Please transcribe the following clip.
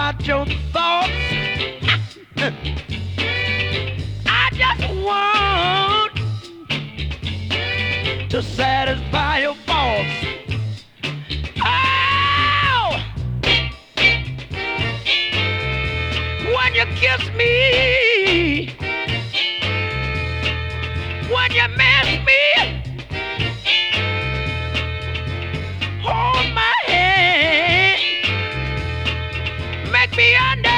about your thoughts. I just want to satisfy your faults. Oh, when you kiss me, when you miss me, hold my hand, make me understand.